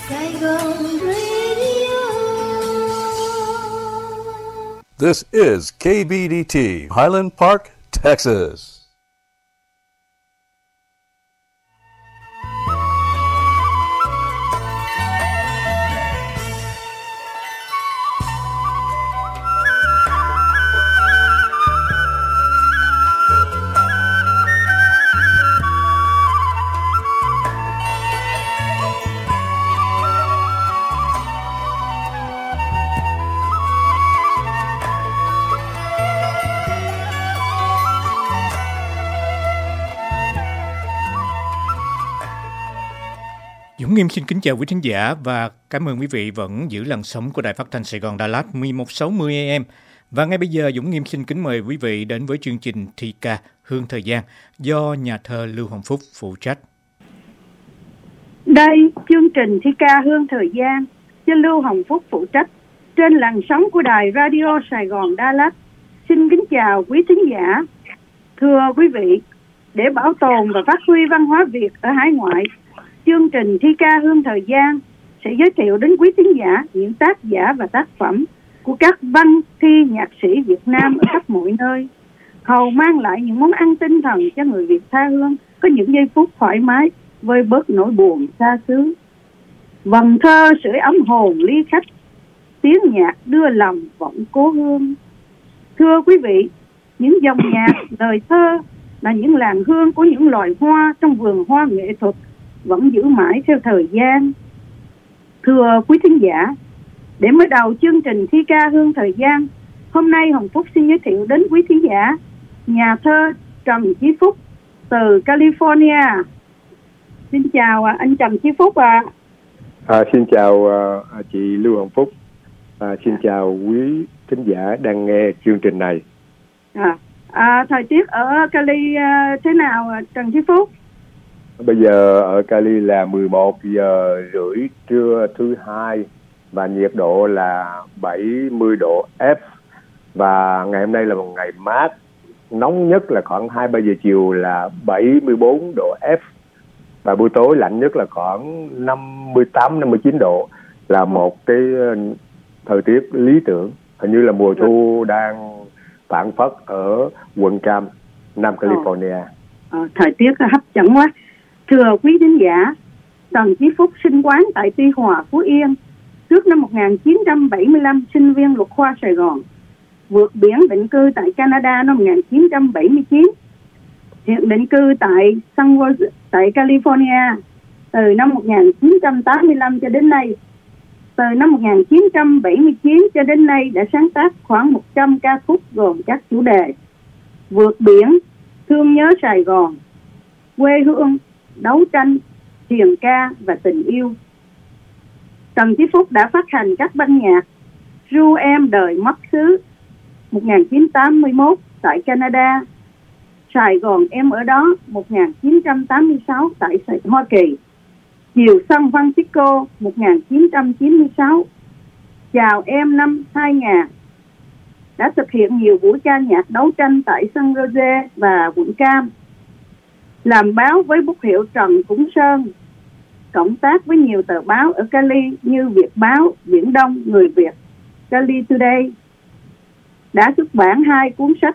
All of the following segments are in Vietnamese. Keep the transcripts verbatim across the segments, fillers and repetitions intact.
Saigon Radio. This is K B D T, Highland Park, Texas. Dũng Nghiêm xin kính chào quý thính giả và cảm ơn quý vị vẫn giữ làn sóng của Đài Phát thanh Sài Gòn Đà Lạt mười một sáu mươi A M. Và ngay bây giờ Dũng Nghiêm xin kính mời quý vị đến với chương trình thi ca Hương Thời Gian do nhà thơ Lưu Hồng Phúc phụ trách. Đây, chương trình thi ca Hương Thời Gian do Lưu Hồng Phúc phụ trách trên làn sóng của Đài Radio Sài Gòn Đà Lạt. Xin kính chào quý thính giả. Thưa quý vị, để bảo tồn và phát huy văn hóa Việt ở hải ngoại, chương trình thi ca Hương Thời Gian sẽ giới thiệu đến quý thính giả những tác giả và tác phẩm của các văn thi nhạc sĩ Việt Nam ở khắp mọi nơi, hầu mang lại những món ăn tinh thần cho người Việt tha hương có những giây phút thoải mái vơi bớt nỗi buồn xa xứ. Vần thơ sưởi ấm hồn ly khách, tiếng nhạc đưa lòng vọng cố hương. Thưa quý vị, những dòng nhạc, lời thơ là những làn hương của những loài hoa trong vườn hoa nghệ thuật vẫn giữ mãi theo thời gian. Thưa quý thính giả, để mới đầu chương trình thi ca Hương Thời Gian, hôm nay Hồng Phúc xin giới thiệu đến quý thính giả nhà thơ Trần Chí Phúc từ California. Xin chào anh Trần Chí Phúc ạ. À. À, xin chào uh, chị Lưu Hồng Phúc. À, xin chào quý thính giả đang nghe chương trình này. À, à, thời tiết ở Cali uh, thế nào Trần Chí Phúc? Bây giờ ở Cali là mười một giờ rưỡi trưa thứ hai và nhiệt độ là bảy mươi độ F. Và ngày hôm nay là một ngày mát, nóng nhất là khoảng hai ba giờ chiều là bảy mươi bốn độ F. Và buổi tối lạnh nhất là khoảng năm mươi tám năm mươi chín độ, là một cái thời tiết lý tưởng. Hình như là mùa thu đang phảng phất ở quận Cam, Nam California. Ờ, thời tiết hấp dẫn quá. Thưa quý thính giả, Trần Chí Phúc sinh quán tại Tuy Hòa, Phú Yên. Trước năm một nghìn chín trăm bảy mươi lăm, sinh viên luật khoa Sài Gòn. Vượt biển định cư tại Canada năm một nghìn chín trăm bảy mươi chín. Hiện định cư tại San Jose, tại California từ năm một nghìn chín trăm tám mươi lăm cho đến nay. Từ năm một nghìn chín trăm bảy mươi chín cho đến nay đã sáng tác khoảng một trăm ca khúc gồm các chủ đề: Vượt biển, Thương nhớ Sài Gòn, Quê hương, Đấu tranh, Hiền ca và Tình yêu. Trần Chí Phúc đã phát hành các ban nhạc Ru Em Đời Mất Xứ một nghìn chín trăm tám mươi mốt tại Canada, Sài Gòn Em Ở Đó một nghìn chín trăm tám mươi sáu tại Hoa Kỳ, Chiều San Francisco một nghìn chín trăm chín mươi sáu, Chào Em năm hai nghìn. Đã thực hiện nhiều buổi ca nhạc đấu tranh tại San Jose và quận Cam. Làm báo với bút hiệu Trần Củng Sơn. Cộng tác với nhiều tờ báo ở Cali như Việt Báo, Viễn Đông, Người Việt, Cali Today. Đã xuất bản hai cuốn sách: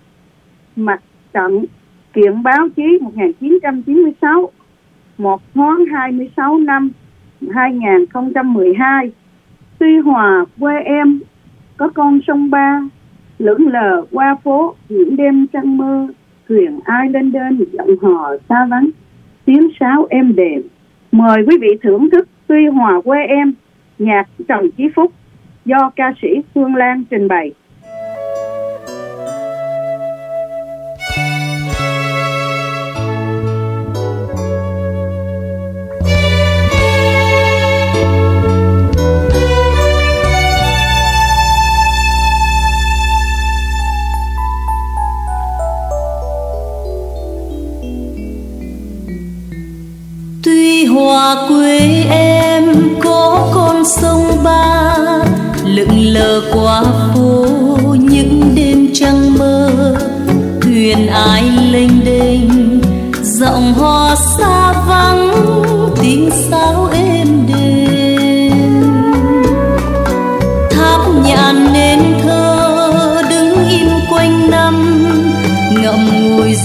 Mặt trận kiện báo chí một nghìn chín trăm chín mươi sáu, một thoáng hai mươi sáu năm hai nghìn không trăm mười hai, Tuy Hòa quê em, Có con sông Ba, Lững lờ qua phố những đêm trăng mơ, thuyền ai lên đên giọng hò xa vắng, tiếng sáo êm đềm. Mời quý vị thưởng thức Tuy Hòa quê em, nhạc Trần Chí Phúc do ca sĩ Phương Lan trình bày. Tuy Hòa quê em có con sông Ba, lững lờ qua phố những đêm trăng mơ, thuyền ai lênh đênh giọng hò xa vắng, tiếng sáo êm đềm.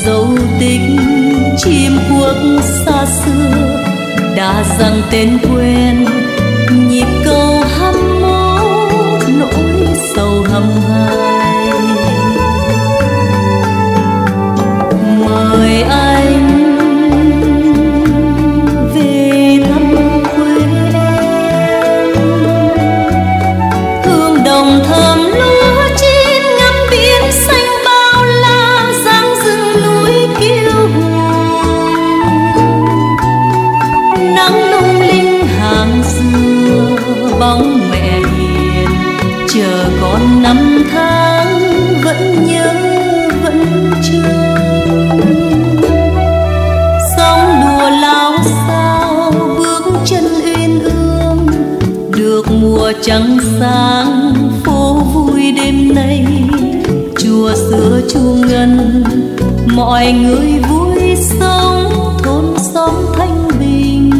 dấu tích chim quốc xa xưa đã dâng tên quen, nhịp câu hăm mốt nỗi sầu hầm hai. Mời anh về thăm quê em, hương đồng thơm lúa chín ngắm biển xanh bao la, dáng rừng núi kiêu hùng, nắng lung linh hàng xưa bóng mẹ hiền, chờ con năm tháng vẫn nhớ vẫn chờ. Sóng đùa lao sao bước chân uyên ương, được mùa trăng sáng phố vui đêm nay. Chùa xưa chuông ngân mọi người vui sống, thôn xóm thanh bình.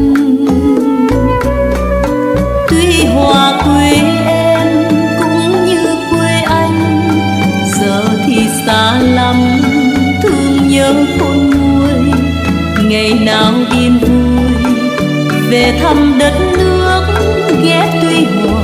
Tuy hòa quê em cũng như quê anh, giờ thì xa lắm thương nhớ khôn nguôi. Ngày nào yên vui về thăm đất nước, ghé Tuy Hòa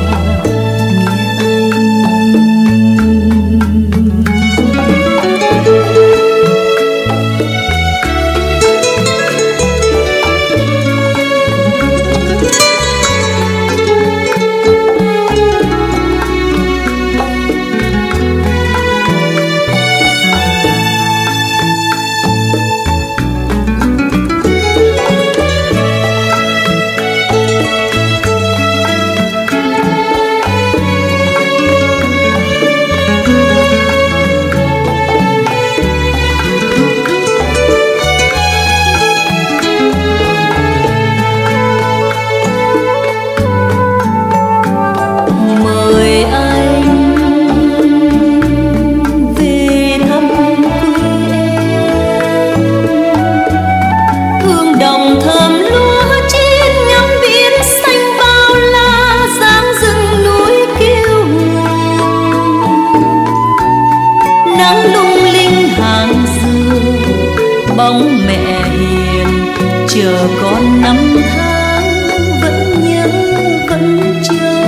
bóng mẹ hiền, chờ con năm tháng vẫn nhớ vẫn chờ.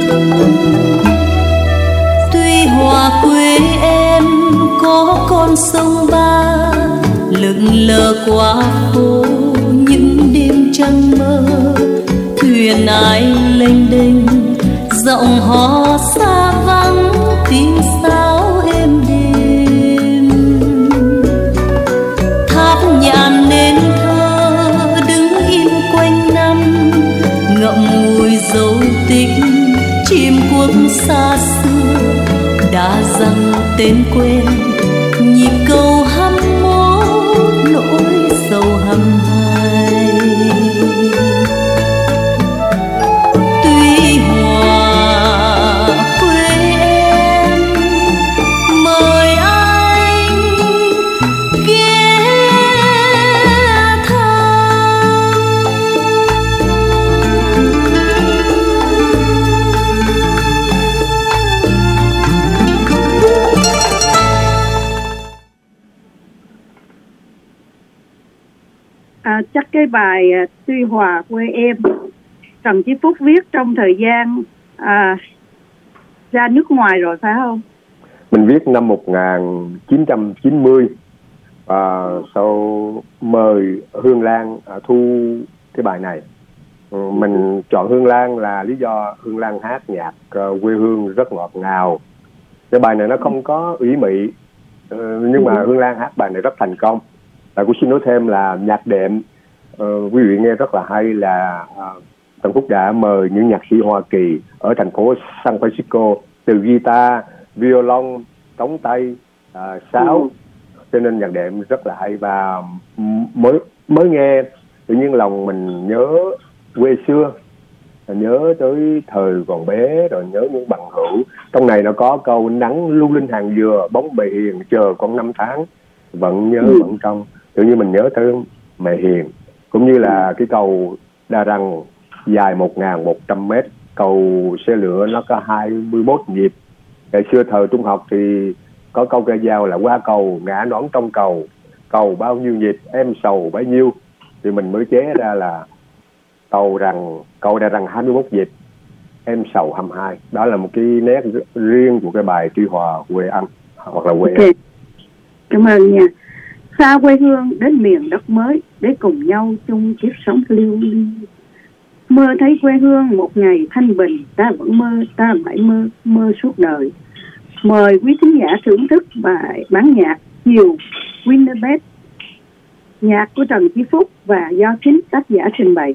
Tuy Hòa quê em có con sông Ba, lững lờ qua phố những đêm trăng mơ. Thuyền ai lênh đênh giọng hò xa vắng, tiếng sáo êm đềm. Tháp nhàn nên thơ đứng im quanh năm, ngậm ngùi dấu tích chim quốc xa xưa đã dâng tên quen. Nhịp câu hăm mốt nỗi sầu hầm hai. Tuy Hòa quê em mời anh ghé thăm. À, chắc cái bài à, Tuy Hòa quê em Trần Chí Phúc viết trong thời gian à, ra nước ngoài rồi phải không? Mình viết năm một nghìn chín trăm chín mươi và sau mời Hương Lan à, thu cái bài này. Ừ, mình chọn Hương Lan là lý do Hương Lan hát nhạc uh, quê hương rất ngọt ngào. Cái bài này nó không có ủy mị, uh, nhưng mà Hương Lan hát bài này rất thành công. Và cũng xin nói thêm là nhạc đệm uh, quý vị nghe rất là hay, là uh, Tần Phúc đã mời những nhạc sĩ Hoa Kỳ ở thành phố San Francisco từ guitar, violon, trống tay, uh, sáo, ừ. cho nên nhạc đệm rất là hay. Và mới mới nghe tự nhiên lòng mình nhớ quê xưa, nhớ tới thời còn bé, rồi nhớ những bằng hữu. Trong này nó có câu nắng lung linh hàng dừa, bóng mẹ hiền, chờ con năm tháng vẫn nhớ ừ. vẫn trong. Tự nhiên mình nhớ tới mẹ hiền, cũng như là cái cầu Đa Răng dài một nghìn một trăm mét, cầu xe lửa nó có hai mươi mốt nhịp. Ngày xưa thời trung học thì có câu ca dao là qua cầu ngã nón trong cầu, cầu bao nhiêu nhịp em sầu bấy nhiêu, thì mình mới chế ra là cầu rằng cầu đã rằng hai mươi mốt nhịp em sầu hai mươi hai. Đó là một cái nét riêng của cái bài Tuy Hòa quê anh hoặc là quê okay. em. Cảm ơn nha. Xa quê hương đến miền đất mới để cùng nhau chung kiếp sống lưu ly. Mơ thấy quê hương một ngày thanh bình, ta vẫn mơ, ta mãi mơ, mơ suốt đời. Mời quý thính giả thưởng thức bài bản nhạc Chiều Winnipeg, nhạc của Trần Chí Phúc và do chính tác giả trình bày.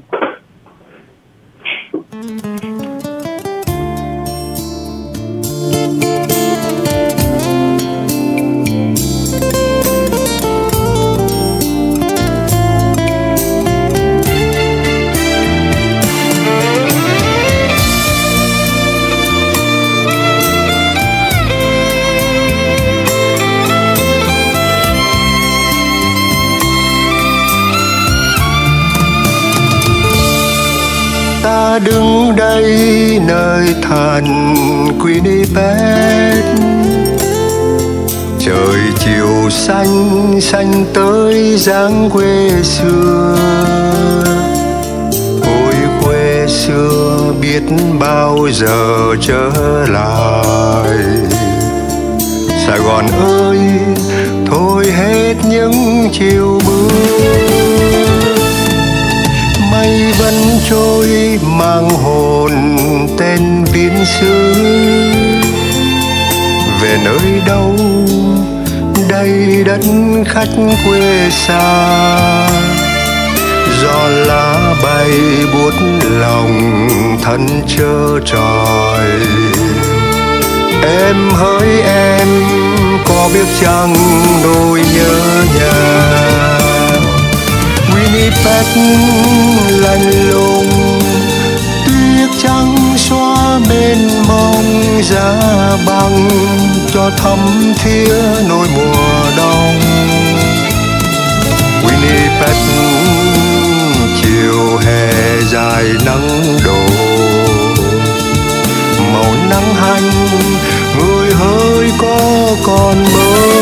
Ta đứng đây nơi thành Winnipeg, trời chiều xanh xanh tới dáng quê xưa. Ôi quê xưa biết bao giờ trở lại. Sài Gòn ơi, thôi hết những chiều mưa. Mây vẫn trôi mang hồn tên viễn xứ. Về nơi đâu đây đất khách quê xa, gió lá bay buốt lòng thân trơ trọi. Em hỡi em có biết chăng nỗi nhớ nhà Winnipeg lạnh lùng, tuyết trắng xóa bên mong giá băng cho thấm thía nỗi mùa đông. Winnipeg chiều hè dài nắng đổ, màu nắng hanh người hỡi có còn mơ.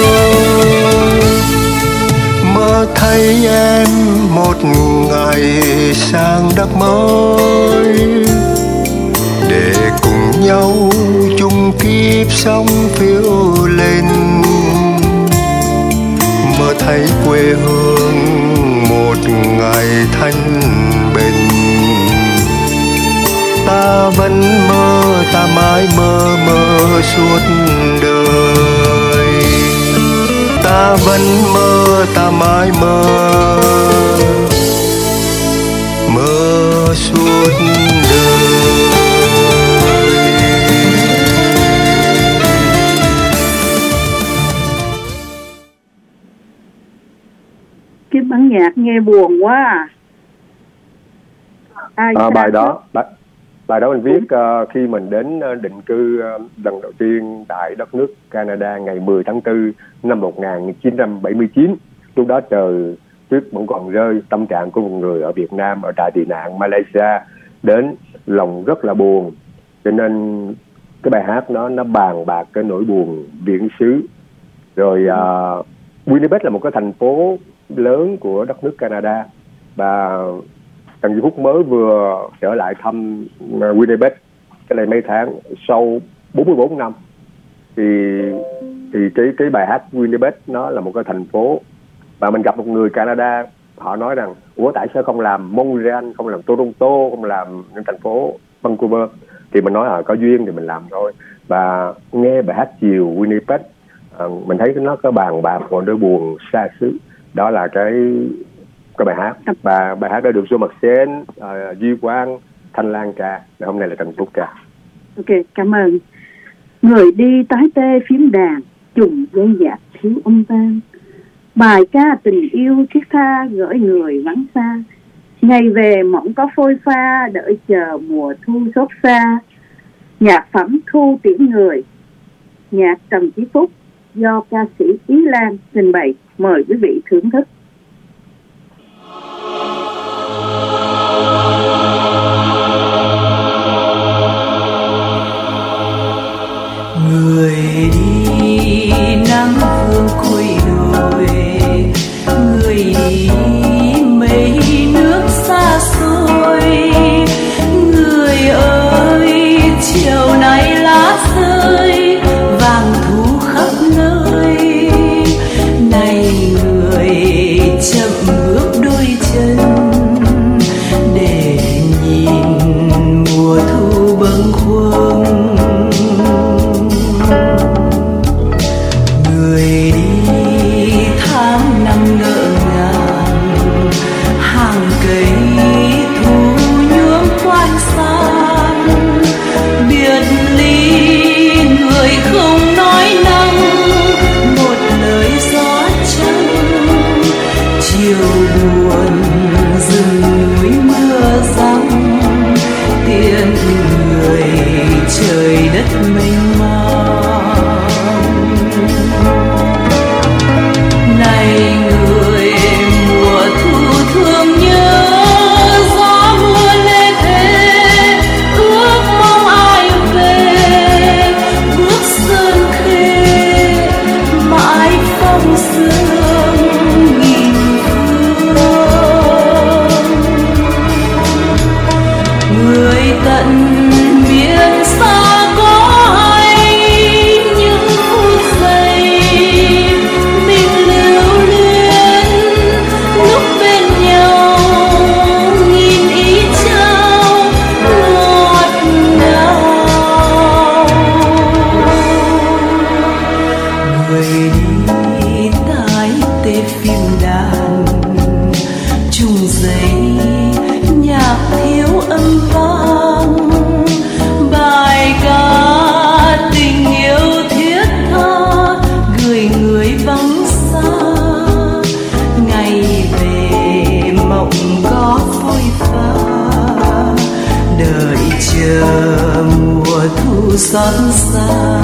Mơ thấy em một ngày sang đất mới, để cùng nhau chung kiếp sống phiêu lên. Mơ thấy quê hương một ngày thanh bình, ta vẫn mơ, ta mãi mơ mơ suốt đời. Ta vẫn mơ, ta mãi mơ mơ suốt đời. Cái bản nhạc nghe buồn quá. Ai à, bài đó bài, bài đó mình viết uh, khi mình đến uh, định cư uh, lần đầu tiên tại đất nước Canada ngày mười tháng tư năm một nghìn chín trăm bảy mươi chín. Lúc đó trời tuyết vẫn còn rơi, tâm trạng của một người ở Việt Nam ở trại tị nạn Malaysia đến lòng rất là buồn, cho nên cái bài hát nó nó bàn bạc cái nỗi buồn viễn xứ. Rồi uh, Winnipeg là một cái thành phố lớn của đất nước Canada, và Trần Duy Phúc mới vừa trở lại thăm Winnipeg cái này mấy tháng sau bốn mươi bốn năm. Thì thì cái cái bài hát Winnipeg nó là một cái thành phố, và mình gặp một người Canada, họ nói rằng ủa tại sao không làm Montreal, không làm Toronto, không làm những thành phố Vancouver. Thì mình nói là có duyên thì mình làm thôi. Và nghe bài hát Chiều Winnipeg, à, mình thấy nó có bàn bạc còn đôi buồn xa xứ. Đó là cái cái bài hát, và bài hát đã được Joe Maxen, uh, Duy Quang, Thanh Lan ca. Hôm nay là Trần Phúc ca. Ok, cảm ơn. Người đi tái tê phím đàn, trùng dây dạc thiếu âm vang. Bài ca tình yêu thiết tha gửi người vắng xa. Ngày về mỏng có phôi pha, đợi chờ mùa thu xót xa. Nhạc phẩm Thu Tiễn Người, nhạc Trần Chí Phúc do ca sĩ Ý Lan trình bày. Mời quý vị thưởng thức. Người đi nắng vương khuây đồi, âm vang bài ca tình yêu thiết tha gửi người vắng xa. Ngày về mộng có phôi pha đợi chờ mùa thu xót xa.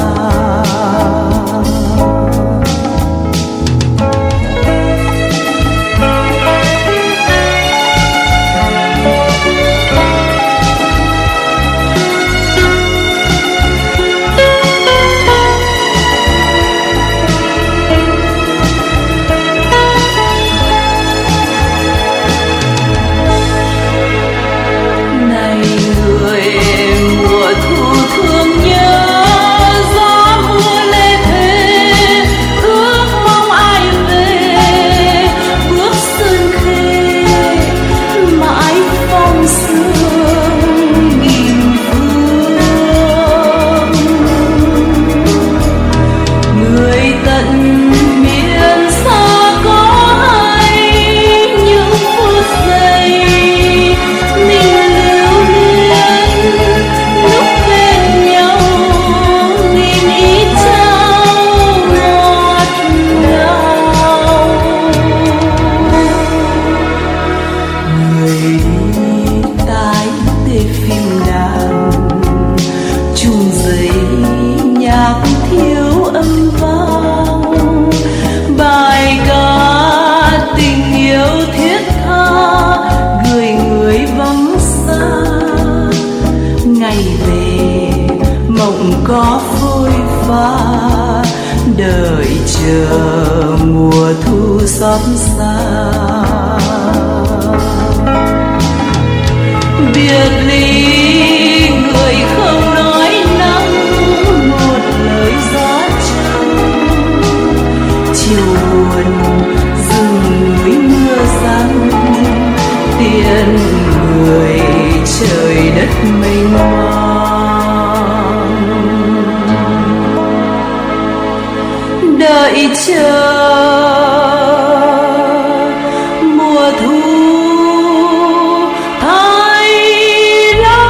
Có phôi pha đợi chờ mùa thu xót xa. Biệt ly người không nói năng một lời gió trăng. Chiều buồn rừng núi mưa giăng tiền người trời đất mênh mang. Đợi chờ mùa thu thay lá.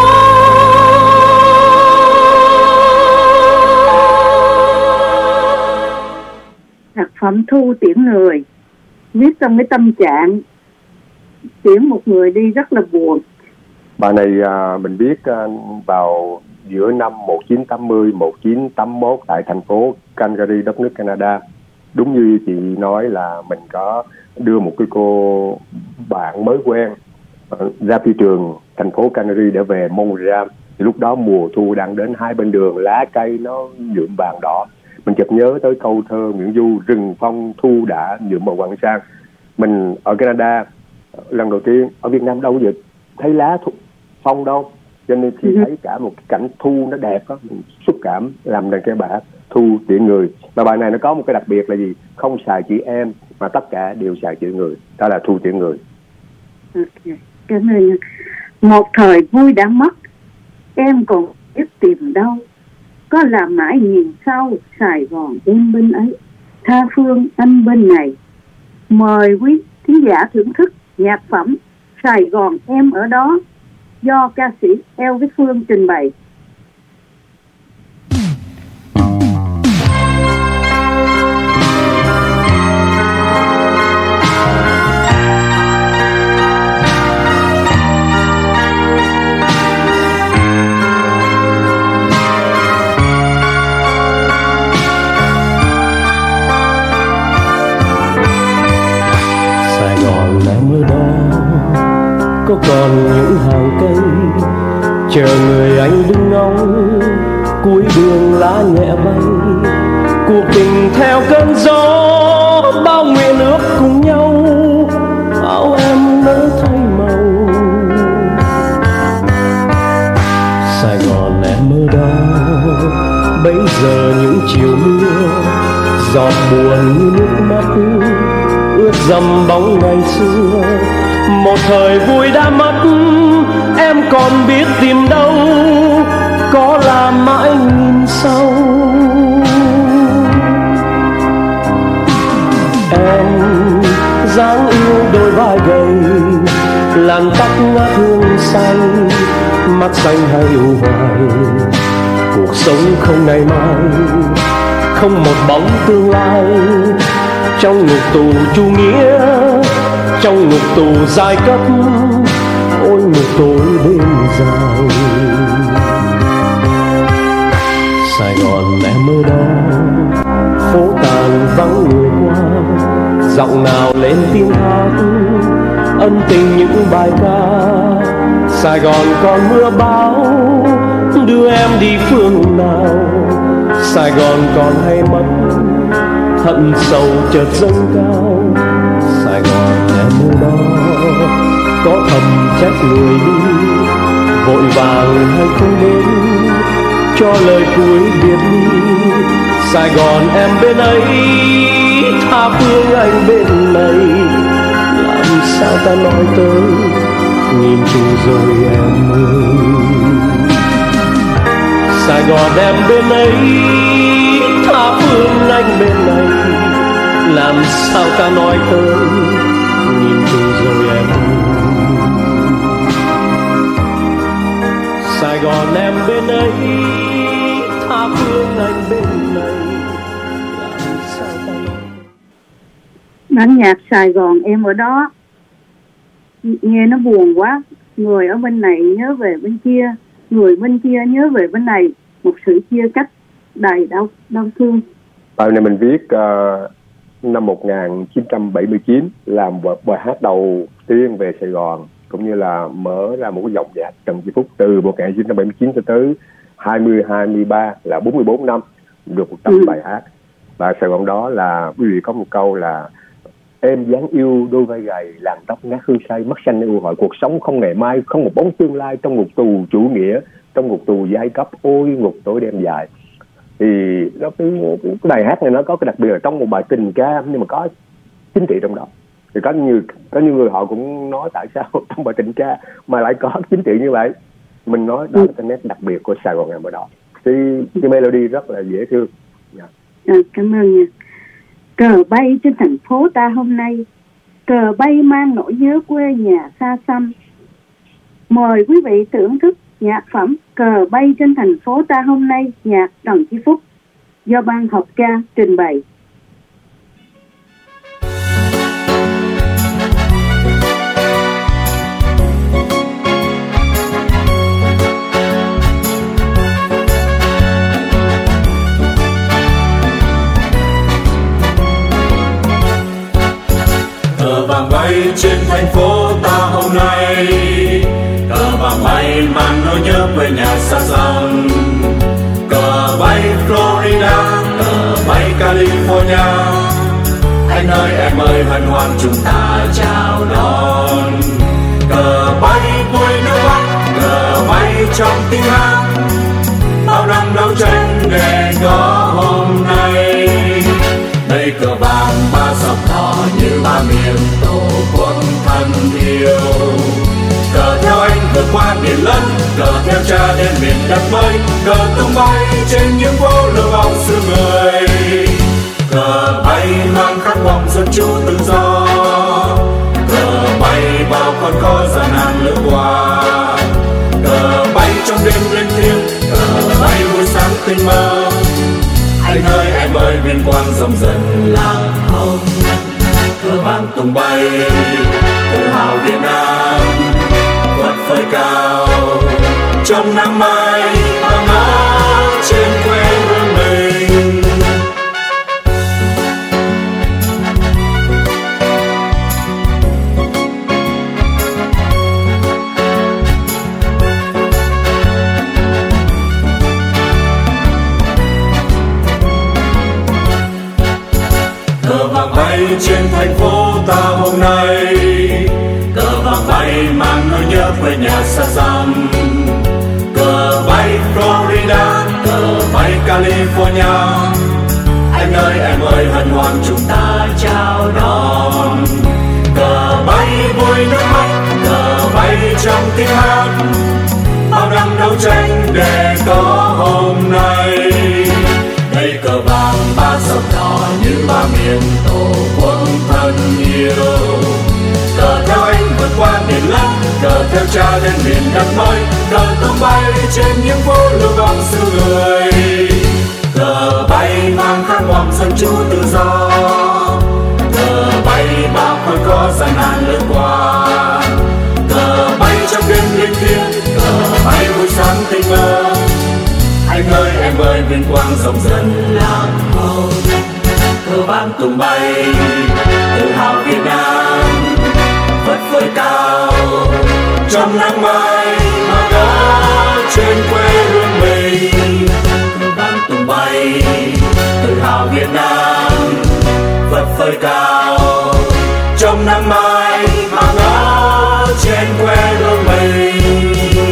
Nhạc phẩm Thu Tiễn Người viết trong cái tâm trạng tiễn một người đi rất là buồn. Bài này à, mình viết à, vào giữa năm một nghìn chín trăm tám mươi, một nghìn chín trăm tám mươi mốt tại thành phố Calgary, đất nước Canada. Đúng như chị nói là mình có đưa một cái cô bạn mới quen ra phi trường thành phố Calgary để về Montreal. Thì lúc đó mùa thu đang đến, hai bên đường lá cây nó nhuộm vàng đỏ. Mình chợt nhớ tới câu thơ Nguyễn Du, rừng phong thu đã nhuộm màu vàng sang. Mình ở Canada lần đầu tiên, ở Việt Nam đâu có gì thấy lá thu, phong đâu. Cho nên khi thấy cả một cái cảnh thu nó đẹp đó, mình xúc cảm làm nên cái bài Thu Tiễn Người. Và bài này nó có một cái đặc biệt là gì? Không xài chữ em mà tất cả đều xài chữ người. Đó là Thu Tiễn Người. Ok, cảm ơn. Một thời vui đã mất, em còn biết tìm đâu. Có làm mãi nhìn sau, Sài Gòn em bên ấy, tha phương anh bên này. Mời quý khán giả thưởng thức nhạc phẩm Sài Gòn em ở đó do ca sĩ Elvis Phương trình bày. Sài Gòn em ở đó, có còn những hàng cây chờ người anh đứng ngóng, cuối đường lá nhẹ bay. Cuộc tình theo cơn gió, bao nguyện ước cùng nhau, áo em nỡ thay màu. Sài Gòn em ở đó, bấy giờ những chiều mưa, giọt buồn như nước mắt ướt dầm bóng ngày xưa. Một thời vui đã mất, em còn biết tìm đâu, có làm mãi nhìn sau. Em dáng yêu đôi vai gầy, làn tóc ngát hương xanh, mắt xanh hay u hoài. Cuộc sống không ngày mai, không một bóng tương lai. Trong ngục tù chủ nghĩa, trong ngục tù giai cấp, ôi ngục tối đêm dài. Sài Gòn em ở đó, phố tàn vắng người qua, giọng nào lên tiếng hát ân tình những bài ca. Sài Gòn còn mưa bão, đưa em đi phương nào. Sài Gòn còn hay mất, hận sầu chợt dâng cao. Sài Gòn em ở đó, có thầm trách người đi, vội vàng hay không đến, cho lời cuối biệt ly. Sài Gòn em bên ấy, tha phương anh bên này, làm sao ta nói tới, nhìn chung rồi em ơi. Sài Gòn em bên ấy, tha phương anh bên này, làm sao ta nói tới, nhìn chung rồi em ơi. Sài Gòn em bên ấy, tha phương anh bên này, làm sao ta nói. Bản nhạc Sài Gòn em ở đó nghe nó buồn quá. Người ở bên này nhớ về bên kia, người bên kia nhớ về bên này, một sự chia cách đầy đau đau thương. Bài này mình viết uh, năm một nghìn chín trăm bảy mươi chín, làm bài hát đầu tiên về Sài Gòn, cũng như là mở ra một cái dòng nhạc Trần Chi Phúc từ một nghìn chín trăm bảy mươi chín cho tới hai mươi hai mươi ba, là bốn mươi bốn năm được một trăm ừ. bài hát. Và Sài Gòn đó là quý vị có một câu là em dáng yêu đôi vai gầy, làn tóc ngát hương say, mắt xanh yêu hỏi. Cuộc sống không ngày mai, không một bóng tương lai, trong ngục tù chủ nghĩa, trong ngục tù giai cấp, ôi ngục tối đêm dài. Thì nó cái, cái bài hát này nó có cái đặc biệt là trong một bài tình ca nhưng mà có chính trị trong đó. Thì có nhiều có nhiều người họ cũng nói tại sao trong bài tình ca mà lại có chính trị như vậy. Mình nói đó là cái nét đặc biệt của Sài Gòn em ở đó. Thì cái melody rất là dễ thương. Yeah. À, cảm ơn nha. Cờ bay trên thành phố ta hôm nay, cờ bay mang nỗi nhớ quê nhà xa xăm. Mời quý vị thưởng thức nhạc phẩm Cờ bay trên thành phố ta hôm nay, nhạc Trần Chi Phúc, do ban học ca trình bày. Cờ vàng bay trên thành phố ta hôm nay, cờ vàng bay mang nỗi nhớ quê nhà xa xăm. Cờ bay Florida, cờ bay California, anh ơi em ơi hân hoan chúng ta chào đón. Cờ bay Buenos Bắc, cờ bay trong tiếng hát, bao năm đấu tranh để có hôm nay. Đây cờ vàng ba sọc đỏ như ba miền tổ quốc thân yêu. Cờ theo anh vượt qua biển lân, cờ theo cha đến miền đất mới. Cờ tung bay trên những phố lửa bóng xứ người. Cờ bay mang khát vọng dân chủ tự do. Cờ bay bao con khó gian nan lướt qua. Cờ bay trong đêm linh thiêng, cờ bay buổi sáng tinh mơ. Anh ơi em ơi viên quang rộng dần làng hồng. Cờ vàng tung bay tự hào Việt Nam, phất phới cao trong nắng mai ấm áp trên quê hương mình. Cờ vàng bay trên thành phố ta hôm nay, cờ vàng bay mang nỗi nhớ quê nhà xa xăm. Cờ bay Florida, cờ bay California, anh ơi em ơi hân hoan chúng ta chào đón. Cờ bay Buenos Bắc, cờ bay trong tiếng hát, bao năm đấu tranh để có hôm nay. Đây cờ vàng ba sọc đỏ như ba miền tổ quốc thân yêu. Cờ theo anh vượt vượt qua biển lặng, cờ theo cha lên miền đất mới, cờ tung bay trên những phố lưu vong xứ người. Cờ bay mang khát vọng dân chủ tự do, cờ bay bao khói có gian nan lướt qua. Cờ bay trong đêm linh thiêng, cờ bay buổi sáng tinh mơ. Anh ơi em ơi vinh quang rộng dân lạc hồng. Cờ vang tung bay tự hào Việt Nam, phất phới cao trong nắng mai mà có trên quê hương mình. Cờ vang tung bay tự hào Việt Nam, phất phới cao trong nắng mai mà có trên quê hương mình.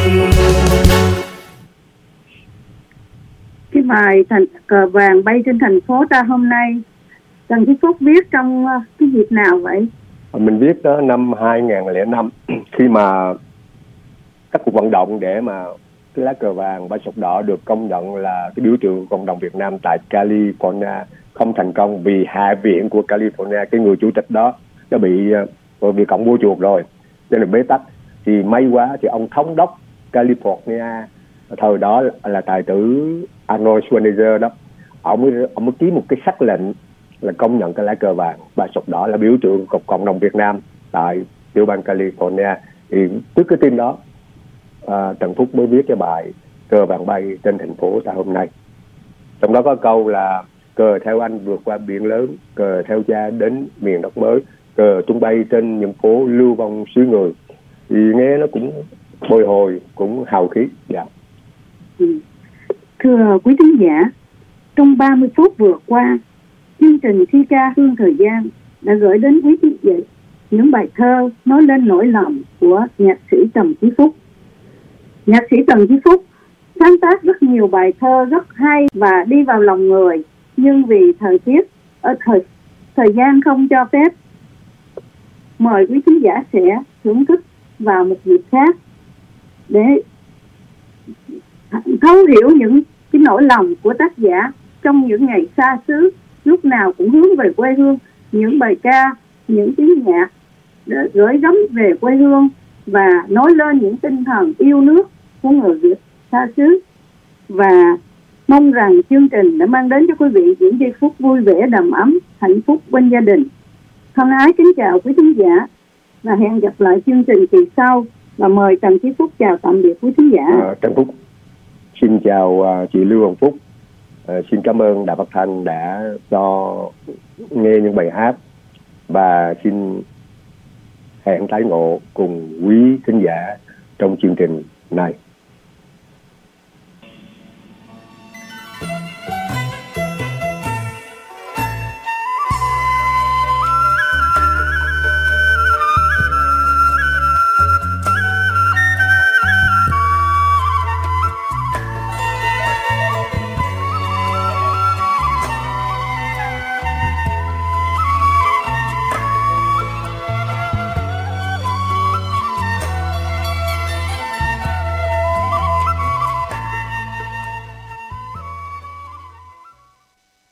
Cái bài thành cờ vàng bay trên thành phố ta hôm nay, Trần Chí Phúc viết trong cái dịp nào vậy? Mình viết đó năm hai nghìn lẻ năm khi mà các cuộc vận động để mà cái lá cờ vàng ba sọc đỏ được công nhận là cái biểu tượng của cộng đồng Việt Nam tại California không thành công vì Hạ viện của California, cái người chủ tịch đó nó bị bị cộng mua chuộc rồi nên là bế tắc. Thì may quá thì ông thống đốc California thời đó là tài tử Arnold Schwarzenegger đó, ông mới ông mới ký một cái sắc lệnh là công nhận cái lá cờ vàng ba sọc đỏ là biểu tượng của cộng đồng Việt Nam tại tiểu bang California. Thì trước cái tin đó à, Trần Phúc mới viết cái bài cờ vàng bay trên thành phố ta hôm nay. Trong đó có câu là cờ theo anh vượt qua biển lớn, cờ theo cha đến miền đất mới, cờ tung bay trên những phố lưu vong xứ người. Thì nghe nó cũng bồi hồi, cũng hào khí. Dạ. Ừ. Thưa quý thính giả, trong ba mươi phút vừa qua, chương trình thi ca Hương Thời Gian đã gửi đến quý thính giả những bài thơ nói lên nỗi lòng của nhạc sĩ Trần Chí Phúc. Nhạc sĩ Trần Chí Phúc sáng tác rất nhiều bài thơ rất hay và đi vào lòng người, nhưng vì thời tiết ở thời thời gian không cho phép, mời quý thính giả sẽ thưởng thức vào một dịp khác để thấu hiểu những cái nỗi lòng của tác giả trong những ngày xa xứ, lúc nào cũng hướng về quê hương, những bài ca, những tiếng nhạc gửi gắm về quê hương và nói lên những tinh thần yêu nước của người Việt xa xứ. Và mong rằng chương trình đã mang đến cho quý vị những giây phút vui vẻ, đầm ấm, hạnh phúc bên gia đình. Thân ái kính chào quý thính giả và hẹn gặp lại chương trình kỳ sau, và mời Trần Chí Phúc chào tạm biệt quý thính giả. À, Trần Phúc xin chào uh, chị Lưu Hồng Phúc. Uh, xin cảm ơn Đài Phát Thanh đã cho nghe những bài hát và xin hẹn tái ngộ cùng quý thính giả trong chương trình này.